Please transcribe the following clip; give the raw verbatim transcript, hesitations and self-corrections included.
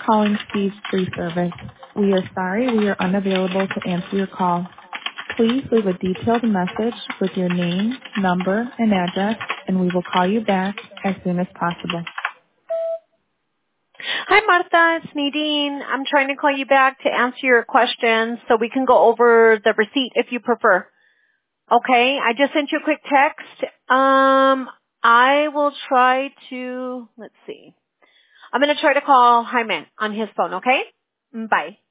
calling Steve's Free Service. We are sorry we are unavailable to answer your call. Please leave a detailed message with your name, number, and address, and we will call you back as soon as possible. Hi, Martha. It's Nadine. I'm trying to call you back to answer your questions so we can go over the receipt if you prefer. Okay, I just sent you a quick text. Um, I will try to, let's see. I'm going to try to call Jaime on his phone, okay? Bye.